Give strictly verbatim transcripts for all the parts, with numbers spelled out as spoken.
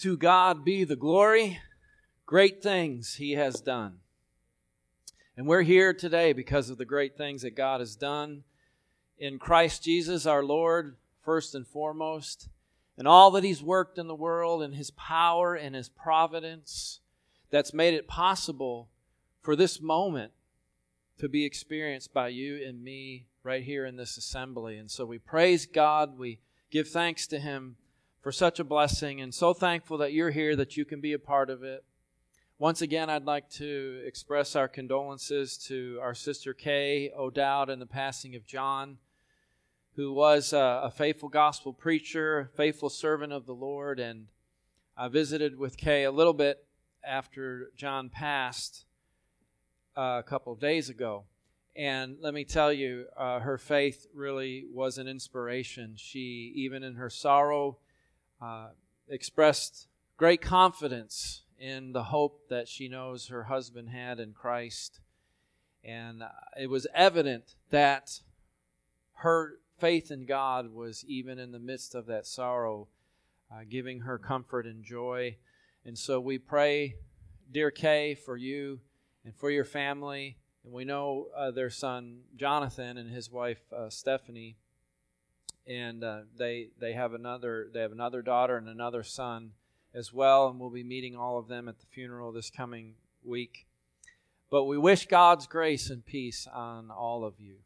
To God be the glory, great things He has done. And we're here today because of the great things that God has done in Christ Jesus our Lord, first and foremost, and all that He's worked in the world and His power and His providence that's made it possible for this moment to be experienced by you and me right here in this assembly. And so we praise God, we give thanks to Him for such a blessing, and so thankful that you're here, that you can be a part of it. Once again, I'd like to express our condolences to our sister Kay O'Dowd in the passing of John, who was a, a faithful gospel preacher, a faithful servant of the Lord. And I visited with Kay a little bit after John passed uh, a couple of days ago. And let me tell you, uh, her faith really was an inspiration. She, even in her sorrow, uh, expressed great confidence in the hope that she knows her husband had in Christ. And uh, it was evident that her faith in God was, even in the midst of that sorrow, uh, giving her comfort and joy. And so we pray, dear Kay, for you and for your family. And we know uh, their son Jonathan and his wife uh, Stephanie, and uh, they they have another they have another daughter and another son as well, and we'll be meeting all of them at the funeral this coming week. But we wish God's grace and peace on all of you.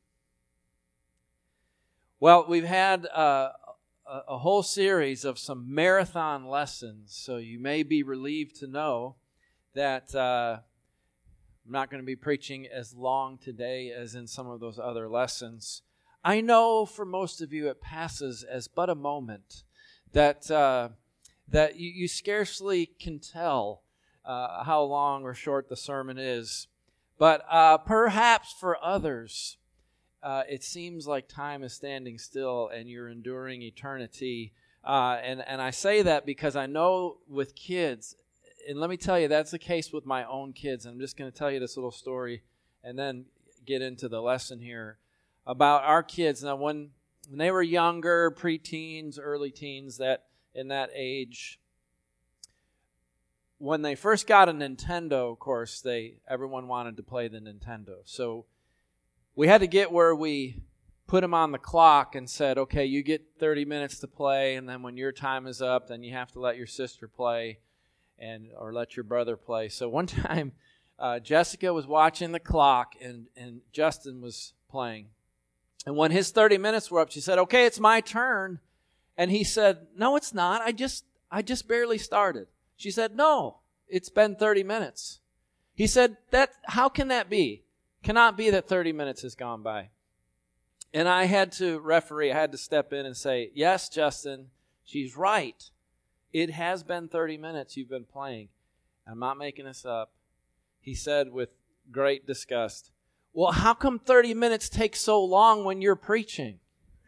Well, we've had uh, a, a whole series of some marathon lessons, so you may be relieved to know that uh, I'm not going to be preaching as long today as in some of those other lessons. I know for most of you it passes as but a moment, that uh, that you, you scarcely can tell uh, how long or short the sermon is. But uh, perhaps for others, uh, it seems like time is standing still and you're enduring eternity. Uh, and, and I say that because I know with kids, and let me tell you, that's the case with my own kids. I'm just going to tell you this little story and then get into the lesson here about our kids. Now, when, when they were younger, preteens, early teens, that in that age, when they first got a Nintendo, of course, they everyone wanted to play the Nintendo. So we had to get where we put them on the clock and said, okay, you get thirty minutes to play, and then when your time is up, then you have to let your sister play and or let your brother play. So one time, uh, Jessica was watching the clock, and, and Justin was playing. And when his thirty minutes were up, she said, okay, it's my turn. And he said, no, it's not. I just I just barely started. She said, no, it's been thirty minutes. He said, "That how can that be? Cannot be that thirty minutes has gone by." And I had to referee, I had to step in and say, yes, Justin, she's right. It has been thirty minutes you've been playing. I'm not making this up. He said with great disgust, well, how come thirty minutes takes so long when you're preaching?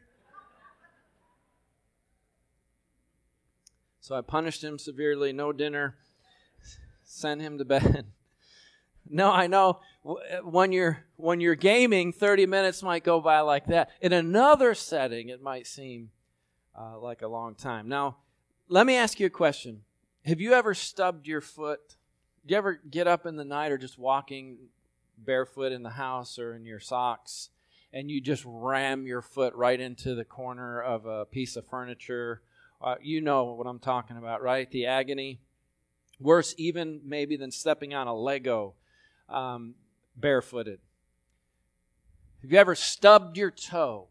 So I punished him severely, no dinner, sent him to bed. No, I know when you're when you're gaming, thirty minutes might go by like that. In another setting, it might seem uh, like a long time. Now, let me ask you a question. Have you ever stubbed your foot? Do you ever get up in the night or just walking barefoot in the house or in your socks, and you just ram your foot right into the corner of a piece of furniture? Uh, you know what I'm talking about, right? The agony. Worse even maybe than stepping on a Lego um, barefooted. Have you ever stubbed your toe?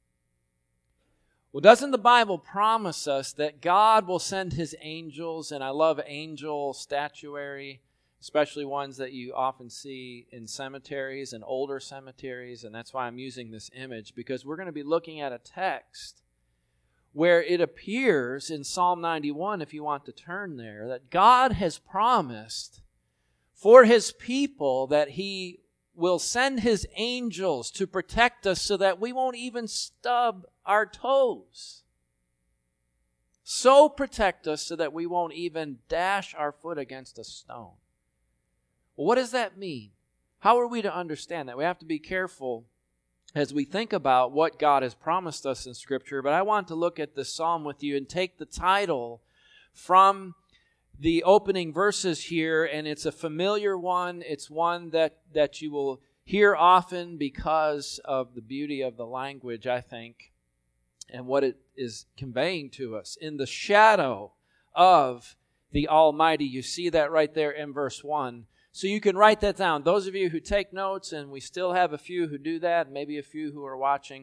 Well, doesn't the Bible promise us that God will send His angels? And I love angel statuary, especially ones that you often see in cemeteries and older cemeteries. And that's why I'm using this image, because we're going to be looking at a text where it appears in Psalm ninety-one, if you want to turn there, that God has promised for His people that He will send His angels to protect us so that we won't even stub our toes. So protect us so that we won't even dash our foot against a stone. Well, what does that mean? How are we to understand that? We have to be careful as we think about what God has promised us in Scripture. But I want to look at this psalm with you and take the title from the opening verses here, and it's a familiar one. It's one that, that you will hear often because of the beauty of the language, I think, and what it is conveying to us. In the shadow of the Almighty. You see that right there in verse one. So you can write that down. Those of you who take notes, and we still have a few who do that, maybe a few who are watching.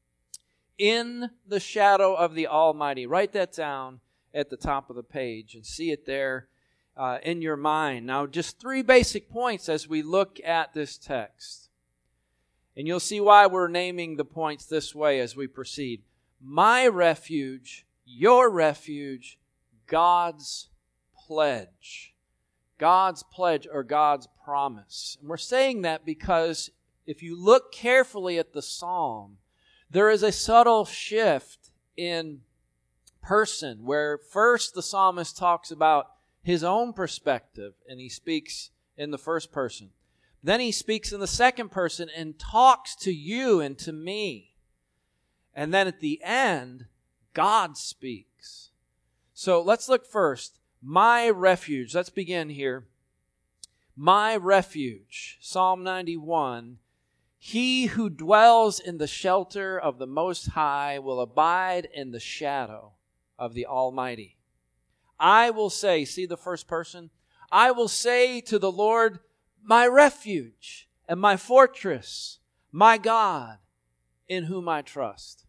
In the shadow of the Almighty. Write that down at the top of the page and see it there uh, in your mind. Now, just three basic points as we look at this text. And you'll see why we're naming the points this way as we proceed. My refuge, your refuge, God's pledge. God's pledge or God's promise. And we're saying that because if you look carefully at the psalm, there is a subtle shift in person where first the psalmist talks about his own perspective and he speaks in the first person. Then he speaks in the second person and talks to you and to me. And then at the end, God speaks. So let's look first. My refuge. Let's begin here. My refuge. Psalm ninety-one. He who dwells in the shelter of the Most High will abide in the shadow of the Almighty. I will say, see the first person? I will say to the Lord, my refuge and my fortress, my God, in whom I trust.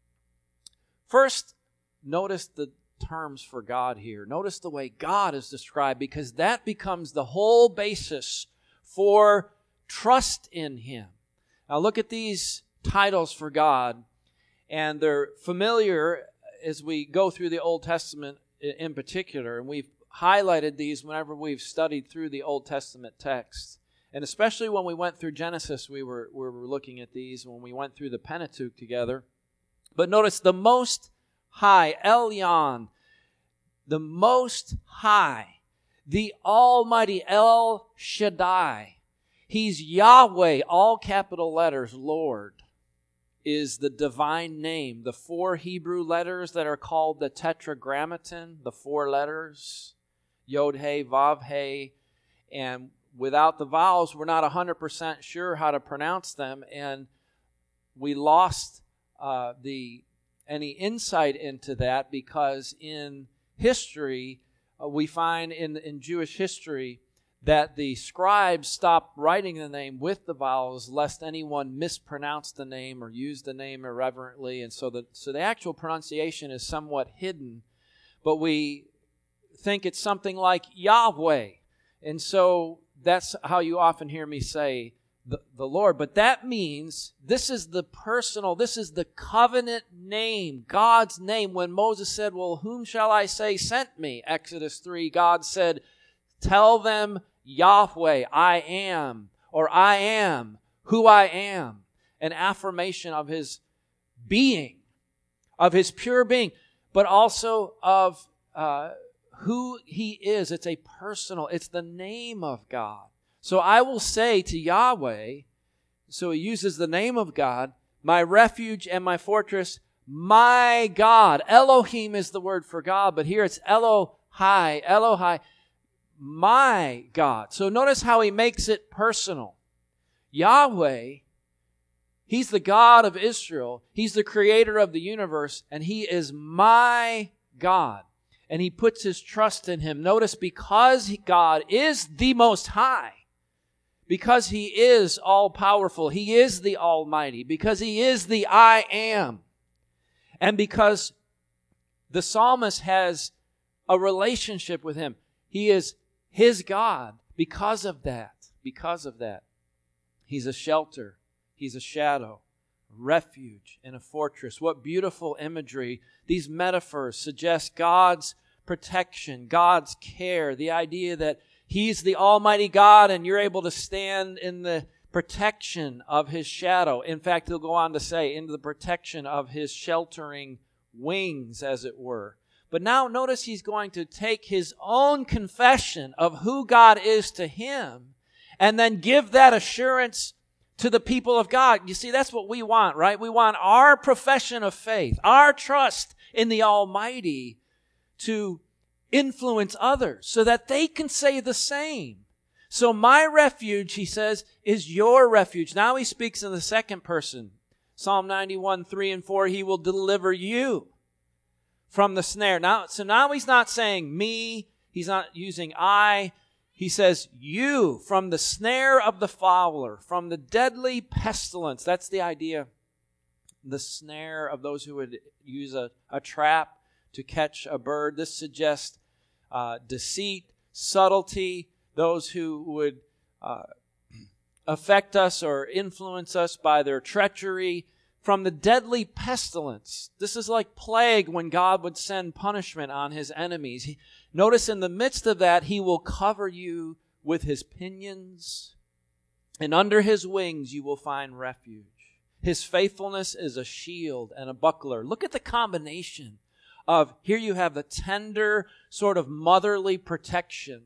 First, notice the terms for God here. Notice the way God is described, because that becomes the whole basis for trust in Him. Now look at these titles for God, and they're familiar as we go through the Old Testament in particular, and we've highlighted these whenever we've studied through the Old Testament text. And especially when we went through Genesis, we were, we were looking at these, when we went through the Pentateuch together. But notice the Most High, Elyon, the Most High, the Almighty, El Shaddai. He's Yahweh, all capital letters, Lord, is the divine name. The four Hebrew letters that are called the Tetragrammaton, the four letters, Yod, He, Vav, He, and without the vowels, we're not one hundred percent sure how to pronounce them, and we lost uh, the any insight into that because in history, uh, we find in, in Jewish history that the scribes stopped writing the name with the vowels lest anyone mispronounce the name or use the name irreverently. And so the, so the actual pronunciation is somewhat hidden, but we think it's something like Yahweh. And so that's how you often hear me say the, the Lord. But that means this is the personal, this is the covenant name, God's name. When Moses said, well, whom shall I say sent me? Exodus three, God said, tell them Yahweh, I am, or I am who I am. An affirmation of His being, of His pure being, but also of uh, who He is. It's a personal, it's the name of God. So I will say to Yahweh, so He uses the name of God, my refuge and my fortress, my God. Elohim is the word for God, but here it's Elohai, Elohai. My God. So notice how He makes it personal. Yahweh, He's the God of Israel. He's the creator of the universe, and He is my God. And He puts His trust in Him. Notice, because God is the Most High, because He is all-powerful, He is the Almighty, because He is the I Am, and because the psalmist has a relationship with Him, He is His God. Because of that, because of that, He's a shelter, He's a shadow, refuge, and a fortress. What beautiful imagery. These metaphors suggest God's protection, God's care, the idea that He's the Almighty God and you're able to stand in the protection of His shadow. In fact, He'll go on to say, into the protection of His sheltering wings, as it were. But now notice He's going to take His own confession of who God is to Him and then give that assurance to the people of God. You see, that's what we want, right? We want our profession of faith, our trust in the Almighty to influence others so that they can say the same. So my refuge, he says, is your refuge. Now he speaks in the second person. Psalm ninety-one, three and four, he will deliver you from the snare. Now, so now he's not saying me, he's not using I. He says you from the snare of the fowler, from the deadly pestilence. That's the idea. The snare of those who would use a, a trap to catch a bird. This suggests uh, deceit, subtlety, those who would uh, affect us or influence us by their treachery. From the deadly pestilence. This is like plague when God would send punishment on his enemies. He, notice in the midst of that, he will cover you with his pinions, and under his wings you will find refuge. His faithfulness is a shield and a buckler. Look at the combination of, here you have the tender sort of motherly protection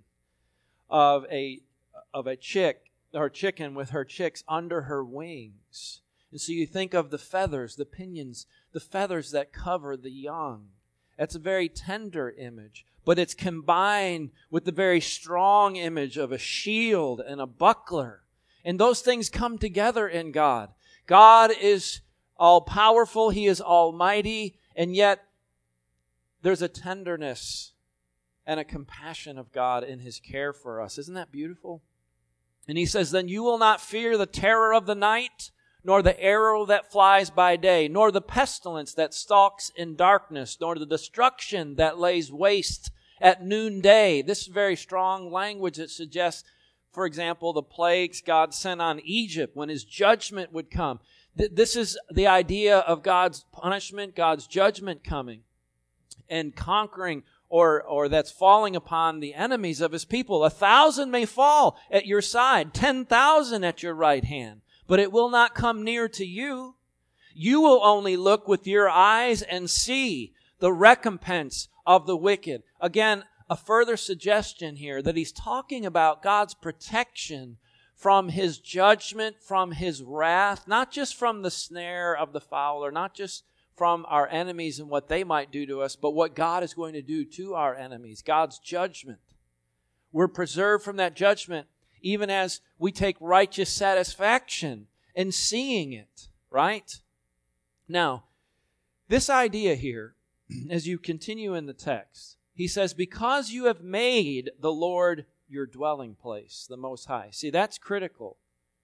of a, of a chick or chicken with her chicks under her wings. And so you think of the feathers, the pinions, the feathers that cover the young. That's a very tender image, but it's combined with the very strong image of a shield and a buckler. And those things come together in God. God is all-powerful, he is almighty, and yet there's a tenderness and a compassion of God in his care for us. Isn't that beautiful? And he says, then you will not fear the terror of the night, nor the arrow that flies by day, nor the pestilence that stalks in darkness, nor the destruction that lays waste at noonday. This is very strong language that suggests, for example, the plagues God sent on Egypt when his judgment would come. This is the idea of God's punishment, God's judgment coming and conquering, or, or that's falling upon the enemies of his people. A thousand may fall at your side, ten thousand at your right hand, but it will not come near to you. You will only look with your eyes and see the recompense of the wicked. Again, a further suggestion here that he's talking about God's protection from his judgment, from his wrath, not just from the snare of the fowler, not just from our enemies and what they might do to us, but what God is going to do to our enemies, God's judgment. We're preserved from that judgment even as we take righteous satisfaction in seeing it, right? Now, this idea here, as you continue in the text, he says, because you have made the Lord your dwelling place, the Most High. See, that's critical.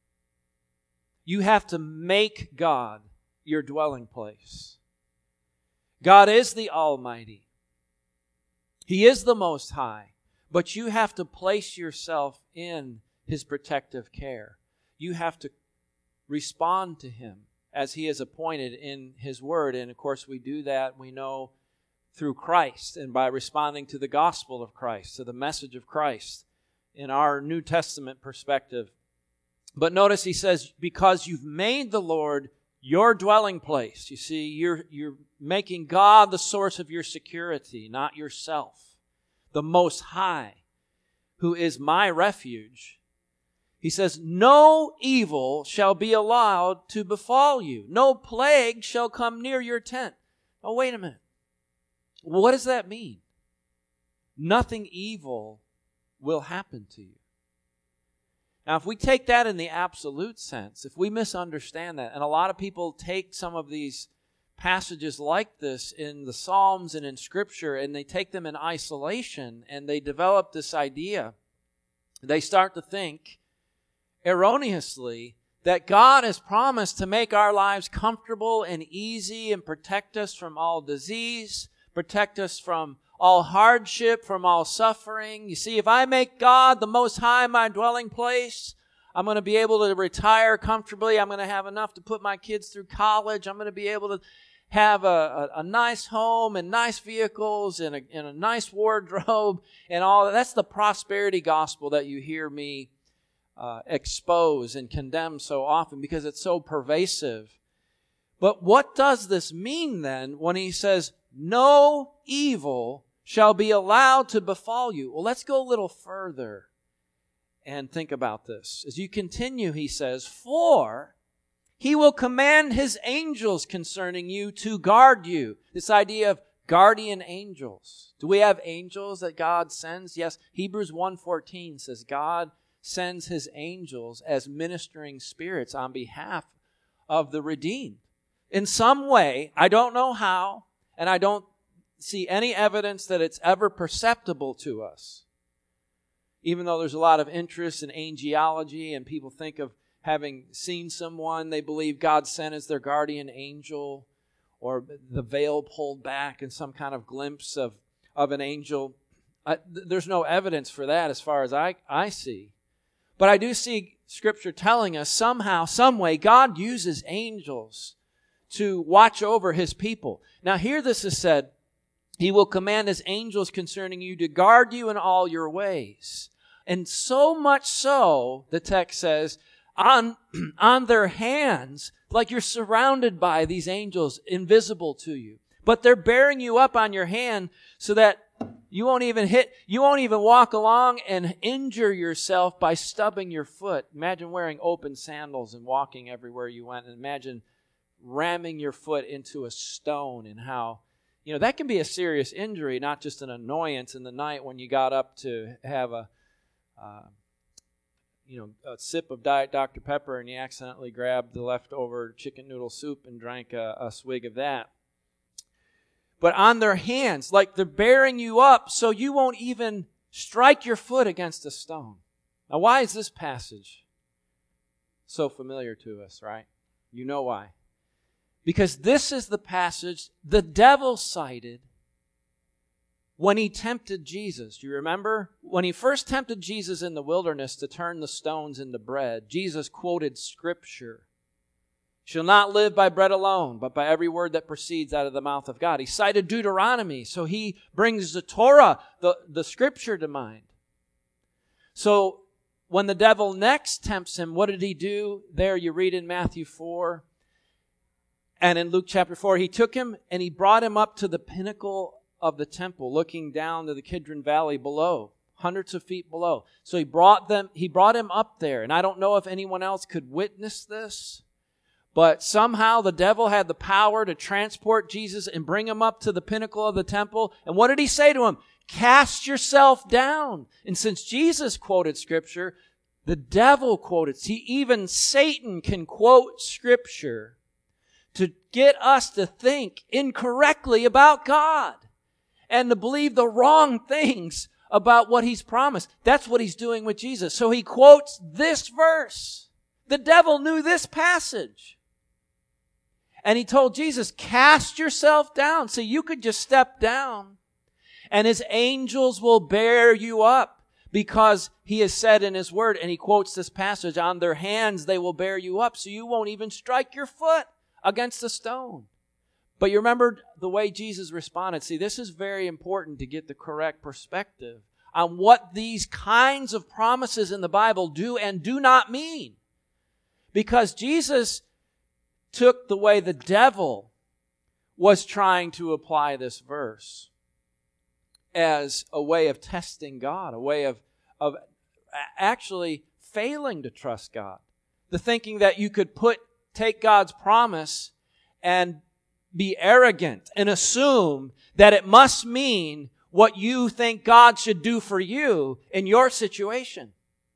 You have to make God your dwelling place. God is the Almighty. He is the Most High, but you have to place yourself in his protective care. You have to respond to him as he is appointed in his word. And of course, we do that, we know, through Christ and by responding to the gospel of Christ, to the message of Christ in our New Testament perspective. But notice he says, because you've made the Lord your dwelling place. You see, you're, you're making God the source of your security, not yourself. The Most High, who is my refuge. He says, no evil shall be allowed to befall you. No plague shall come near your tent. Oh, wait a minute. What does that mean? Nothing evil will happen to you. Now, if we take that in the absolute sense, if we misunderstand that, and a lot of people take some of these passages like this in the Psalms and in Scripture, and they take them in isolation, and they develop this idea, they start to think erroneously that God has promised to make our lives comfortable and easy and protect us from all disease, protect us from all hardship, from all suffering. You see, if I make God the Most High my dwelling place, I'm going to be able to retire comfortably. I'm going to have enough to put my kids through college. I'm going to be able to have a, a, a nice home and nice vehicles and a, and a nice wardrobe and all that. That's the prosperity gospel that you hear me uh, expose and condemn so often because it's so pervasive. But what does this mean then when he says, no evil shall be allowed to befall you? Well, let's go a little further and think about this. As you continue, he says, for he will command his angels concerning you to guard you. This idea of Guardian angels. Do we have angels that God sends? Yes. Hebrews one fourteen says God sends his angels as ministering spirits on behalf of the redeemed. In some way, I don't know how, and I don't see any evidence that it's ever perceptible to us. Even though there's a lot of interest in angelology and people think of having seen someone they believe God sent as their guardian angel, or the veil pulled back and some kind of glimpse of, of an angel. I, th- there's no evidence for that as far as I, I see. But I do see Scripture telling us somehow, some way, God uses angels to watch over his people. Now here this is said, he will command his angels concerning you to guard you in all your ways. And so much so, the text says, on, on their hands, like you're surrounded by these angels, invisible to you. But they're bearing you up on your hand so that you won't even hit, you won't even walk along and injure yourself by stubbing your foot. Imagine wearing open sandals and walking everywhere you went, and imagine ramming your foot into a stone, and how, you know, that can be a serious injury, not just an annoyance in the night when you got up to have a, uh, you know, a sip of Diet Doctor Pepper and you accidentally grabbed the leftover chicken noodle soup and drank a, a swig of that. But on their hands, like they're bearing you up so you won't even strike your foot against a stone. Now, why is this passage so familiar to us, right? You know why. Because this is the passage the devil cited when he tempted Jesus. Do you remember? When he first tempted Jesus in the wilderness to turn the stones into bread, Jesus quoted Scripture. Shall not live by bread alone, but by every word that proceeds out of the mouth of God. He cited Deuteronomy, so he brings the Torah, the, the Scripture to mind. So when the devil next tempts him, what did he do? There you read in Matthew four and in Luke chapter four. He took him and he brought him up to the pinnacle of the temple, looking down to the Kidron Valley below, hundreds of feet below. So he brought them, he brought him up there. And I don't know if anyone else could witness this, but somehow the devil had the power to transport Jesus and bring him up to the pinnacle of the temple. And what did he say to him? Cast yourself down. And since Jesus quoted Scripture, the devil quoted. See, even Satan can quote Scripture to get us to think incorrectly about God and to believe the wrong things about what he's promised. That's what he's doing with Jesus. So he quotes this verse. The devil knew this passage. And he told Jesus, cast yourself down. So you could just step down and his angels will bear you up, because he has said in his word, and he quotes this passage, on their hands they will bear you up so you won't even strike your foot against a stone. But you remember the way Jesus responded. See, this is very important to get the correct perspective on what these kinds of promises in the Bible do and do not mean. Because Jesus took the way the devil was trying to apply this verse as a way of testing God, a way of, of actually failing to trust God. The thinking that you could put, take God's promise and be arrogant and assume that it must mean what you think God should do for you in your situation.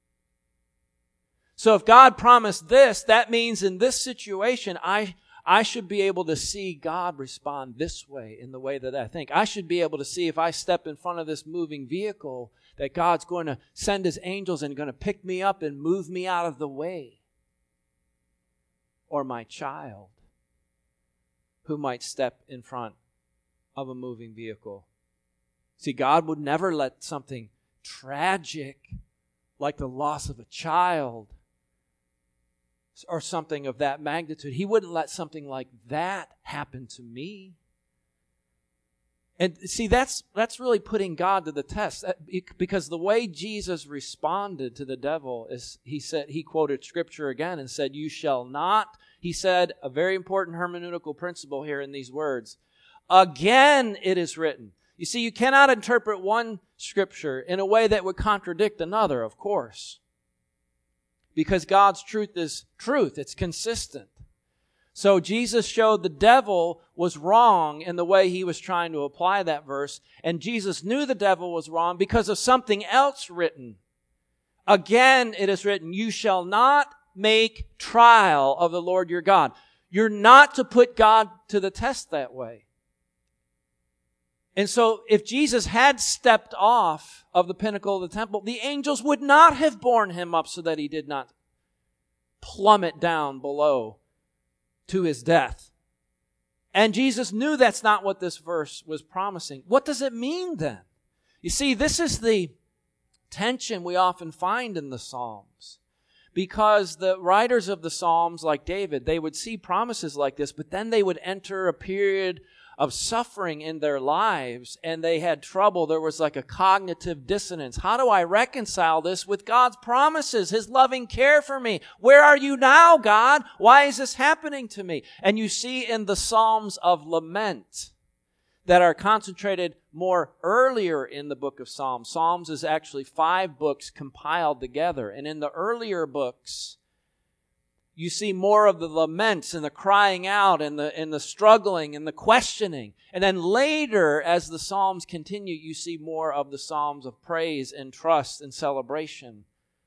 So if God promised this, that means in this situation, I, I should be able to see God respond this way in the way that I think. I should be able to see if I step in front of this moving vehicle that God's going to send his angels and going to pick me up and move me out of the way. Or my child who might step in front of a moving vehicle. See, God would never let something tragic like the loss of a child or something of that magnitude. He wouldn't let something like that happen to me. And see, that's that's really putting God to the test, because the way Jesus responded to the devil is he said, he quoted Scripture again and said, you shall not. He said a very important hermeneutical principle here in these words. Again, it is written. You see, you cannot interpret one Scripture in a way that would contradict another, of course. Because God's truth is truth. It's consistent. So Jesus showed the devil was wrong in the way he was trying to apply that verse. And Jesus knew the devil was wrong because of something else written. Again, it is written, you shall not make trial of the Lord your God. You're not to put God to the test that way. And so if Jesus had stepped off of the pinnacle of the temple, the angels would not have borne him up so that he did not plummet down below to his death. And Jesus knew that's not what this verse was promising. What does it mean then? You see, this is the tension we often find in the Psalms. Because the writers of the Psalms, like David, they would see promises like this, but then they would enter a period of suffering in their lives, and they had trouble. There was like a cognitive dissonance. How do I reconcile this with God's promises, His loving care for me? Where are you now, God? Why is this happening to me? And you see in the Psalms of lament that are concentrated more earlier in the book of Psalms. Psalms is actually five books compiled together. And in the earlier books, you see more of the laments and the crying out and the, and the struggling and the questioning. And then later, as the Psalms continue, you see more of the Psalms of praise and trust and celebration.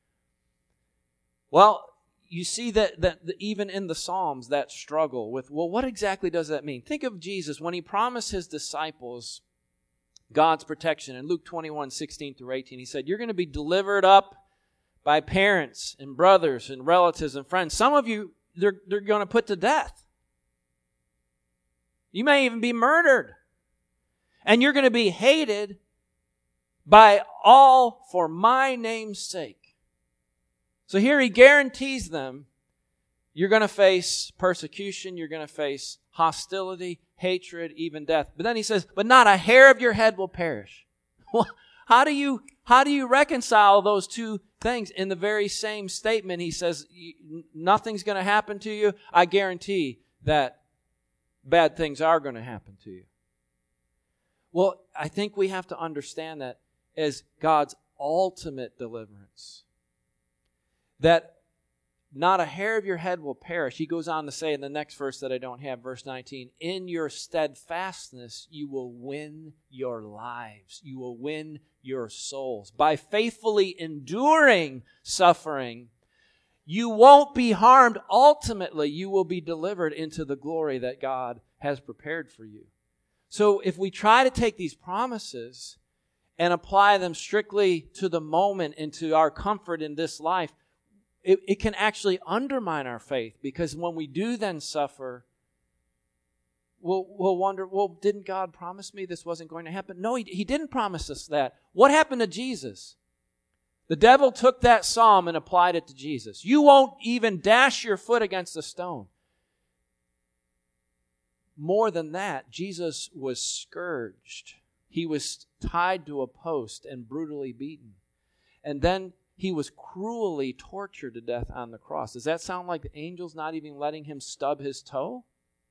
Well, you see that, that even in the Psalms, that struggle with, well, what exactly does that mean? Think of Jesus when He promised His disciples God's protection. In Luke twenty-one, sixteen through eighteen, He said, you're going to be delivered up by parents and brothers and relatives and friends. Some of you, they're, they're going to put to death. You may even be murdered. And you're going to be hated by all for my name's sake. So here He guarantees them, you're going to face persecution, you're going to face hostility, hatred, even death. But then He says, but not a hair of your head will perish. Well, how do you, how do you reconcile those two things? In the very same statement, He says, nothing's going to happen to you. I guarantee that bad things are going to happen to you. Well, I think we have to understand that as God's ultimate deliverance. That not a hair of your head will perish. He goes on to say in the next verse that I don't have, verse nineteen, in your steadfastness you will win your lives. You will win your souls. By faithfully enduring suffering, you won't be harmed. Ultimately, you will be delivered into the glory that God has prepared for you. So if we try to take these promises and apply them strictly to the moment and to our comfort in this life, It, it can actually undermine our faith, because when we do then suffer, we'll, we'll wonder, well, didn't God promise me this wasn't going to happen? No, he, he didn't promise us that. What happened to Jesus? The devil took that psalm and applied it to Jesus. You won't even dash your foot against a stone. More than that, Jesus was scourged. He was tied to a post and brutally beaten. And then He was cruelly tortured to death on the cross. Does that sound like the angels not even letting Him stub His toe?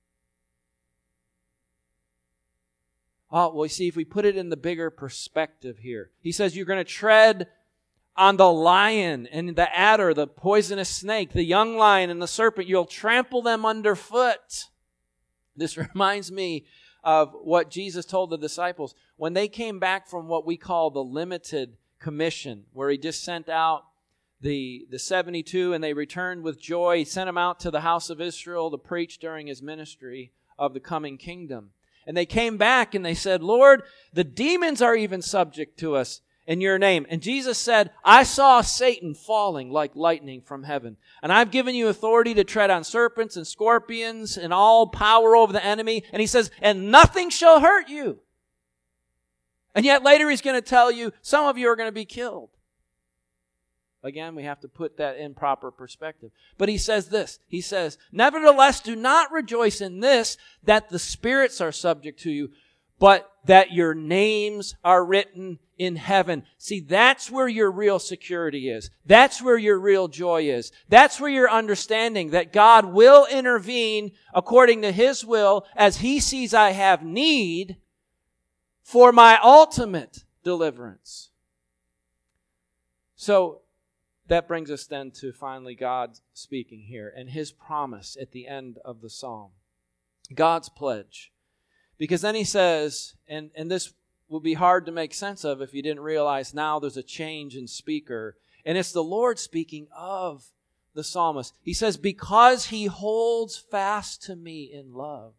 Oh, well, you see, if we put it in the bigger perspective here, He says you're going to tread on the lion and the adder, the poisonous snake, the young lion and the serpent. You'll trample them underfoot. This reminds me of what Jesus told the disciples when they came back from what we call the limited commission, where He just sent out the, the seventy-two and they returned with joy. He sent them out to the house of Israel to preach during His ministry of the coming kingdom. And they came back and they said, Lord, the demons are even subject to us in your name. And Jesus said, I saw Satan falling like lightning from heaven. And I've given you authority to tread on serpents and scorpions and all power over the enemy. And He says, and nothing shall hurt you. And yet later He's going to tell you, some of you are going to be killed. Again, we have to put that in proper perspective. But He says this, He says, nevertheless, do not rejoice in this, that the spirits are subject to you, but that your names are written in heaven. See, that's where your real security is. That's where your real joy is. That's where your understanding that God will intervene according to His will as He sees I have need for my ultimate deliverance. So, that brings us then to finally God speaking here and His promise at the end of the psalm. God's pledge. Because then He says, and, and this would be hard to make sense of if you didn't realize now there's a change in speaker. And it's the Lord speaking of the psalmist. He says, because He holds fast to me in love.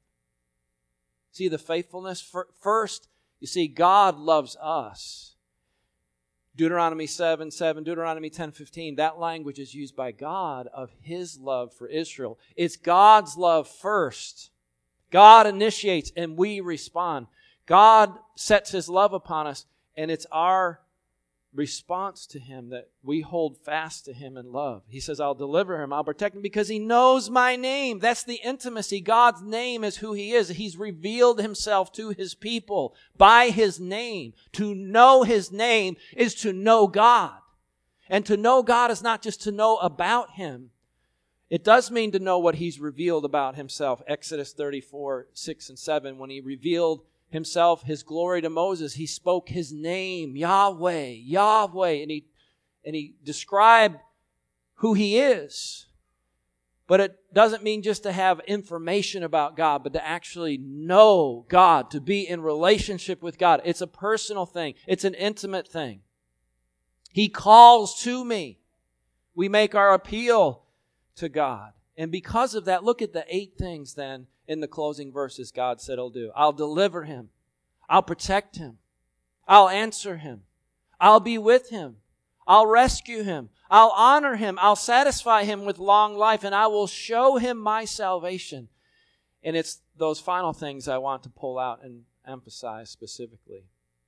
See the faithfulness? First, you see, God loves us. Deuteronomy seven seven, Deuteronomy ten fifteen, that language is used by God of His love for Israel. It's God's love first. God initiates and we respond. God sets His love upon us, and it's our response to Him that we hold fast to Him in love. He says, I'll deliver him, I'll protect him because he knows my name. That's the intimacy. God's name is who He is. He's revealed Himself to His people by His name. To know His name is to know God. And to know God is not just to know about Him. It does mean to know what He's revealed about Himself. Exodus thirty-four, six and seven, when He revealed Himself, His glory to Moses, He spoke His name, Yahweh, Yahweh, and He and He described who He is. But it doesn't mean just to have information about God, but to actually know God, to be in relationship with God. It's a personal thing. It's an intimate thing. He calls to me. We make our appeal to God. And because of that, look at the eight things then in the closing verses God said He'll do. I'll deliver him. I'll protect him. I'll answer him. I'll be with him. I'll rescue him. I'll honor him. I'll satisfy him with long life, and I will show him my salvation. And it's those final things I want to pull out and emphasize specifically.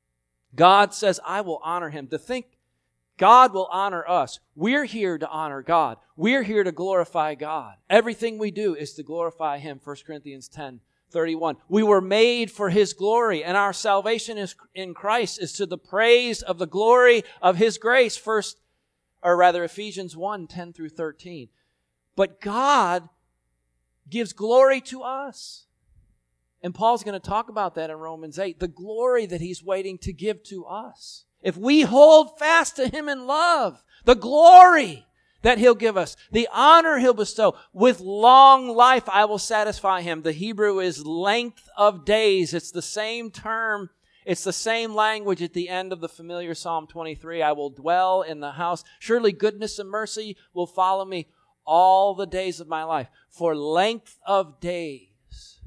God says, I will honor him. To think God will honor us. We're here to honor God. We're here to glorify God. Everything we do is to glorify Him. First Corinthians ten thirty-one. We were made for His glory, and our salvation is in Christ is to the praise of the glory of His grace. First, or rather Ephesians one, ten through thirteen. But God gives glory to us. And Paul's going to talk about that in Romans eight. The glory that He's waiting to give to us. If we hold fast to Him in love, the glory that He'll give us, the honor He'll bestow, with long life I will satisfy him. The Hebrew is length of days. It's the same term. It's the same language at the end of the familiar Psalm twenty-three. I will dwell in the house. Surely goodness and mercy will follow me all the days of my life. For length of days.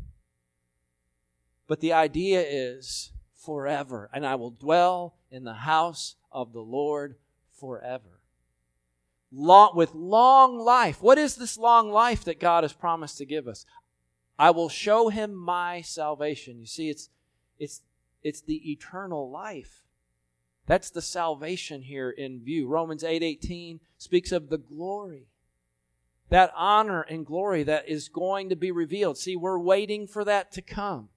But the idea is forever. And I will dwell in the house of the Lord forever. Long, with long life. What is this long life that God has promised to give us? I will show him my salvation. You see, it's it's it's the eternal life. That's the salvation here in view. Romans eight eighteen speaks of the glory. That honor and glory that is going to be revealed. See, we're waiting for that to come.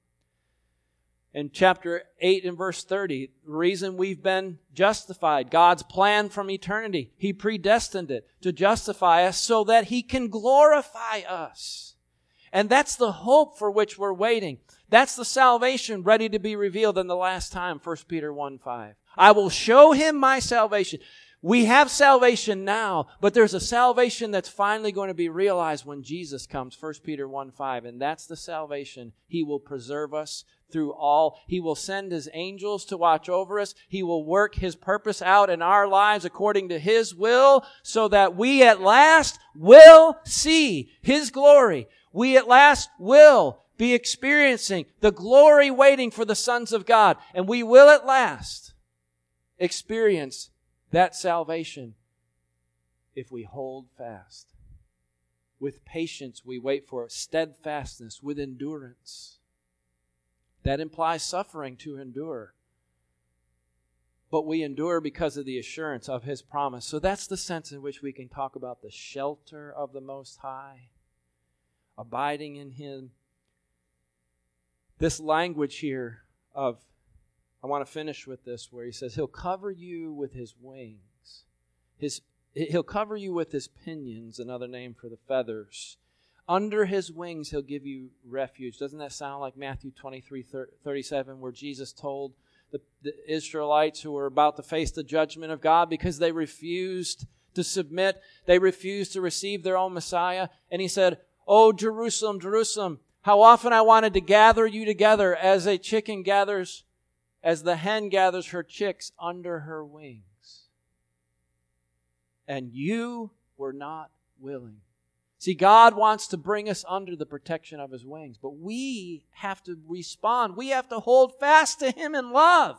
In chapter eight and verse thirty, the reason we've been justified, God's plan from eternity, He predestined it to justify us so that He can glorify us. And that's the hope for which we're waiting. That's the salvation ready to be revealed in the last time, First Peter one five. I will show him my salvation. We have salvation now, but there's a salvation that's finally going to be realized when Jesus comes, First Peter one five. And that's the salvation. He will preserve us through all. He will send His angels to watch over us. He will work His purpose out in our lives according to His will, so that we at last will see His glory. We at last will be experiencing the glory waiting for the sons of God. And we will at last experience that salvation if we hold fast. With patience we wait for steadfastness, with endurance. That implies suffering to endure. But we endure because of the assurance of His promise. So that's the sense in which we can talk about the shelter of the Most High, abiding in Him. This language here of, I want to finish with this, where He says He'll cover you with His wings. His, He'll cover you with His pinions, another name for the feathers. Under His wings He'll give you refuge. Doesn't that sound like Matthew twenty-three thirty-seven, where Jesus told the, the Israelites who were about to face the judgment of God because they refused to submit. They refused to receive their own Messiah. And he said, "Oh, Jerusalem, Jerusalem, how often I wanted to gather you together as a chicken gathers, as the hen gathers her chicks under her wings. And you were not willing." See, God wants to bring us under the protection of His wings, but we have to respond. We have to hold fast to Him in love.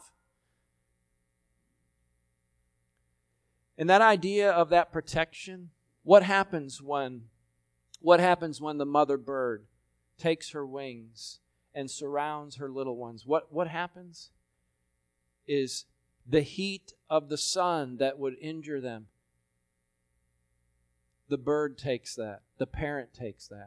And that idea of that protection, what happens when, what happens when the mother bird takes her wings and surrounds her little ones? What, what happens is the heat of the sun that would injure them. The bird takes that. The parent takes that.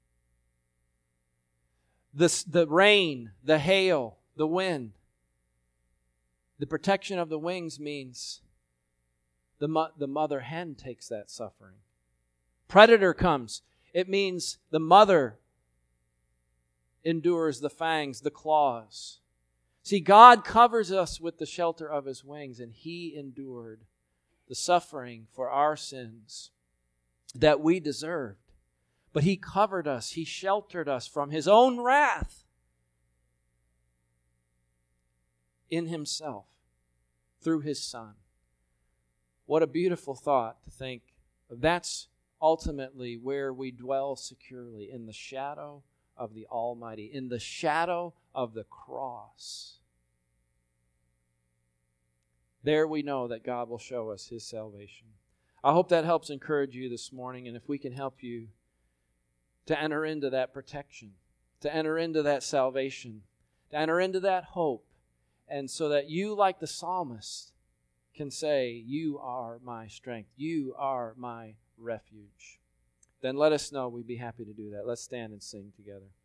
The, the rain, the hail, the wind. The protection of the wings means the, mo- the mother hen takes that suffering. Predator comes. It means the mother endures the fangs, the claws. See, God covers us with the shelter of His wings, and He endured the suffering for our sins that we deserved. But He covered us. He sheltered us from His own wrath in Himself through His Son. What a beautiful thought to think that's ultimately where we dwell securely, in the shadow of the Almighty, in the shadow of the cross. There we know that God will show us His salvation. I hope that helps encourage you this morning, and if we can help you to enter into that protection, to enter into that salvation, to enter into that hope, and so that you, like the psalmist, can say, "You are my strength. You are my refuge." Then let us know. We'd be happy to do that. Let's stand and sing together.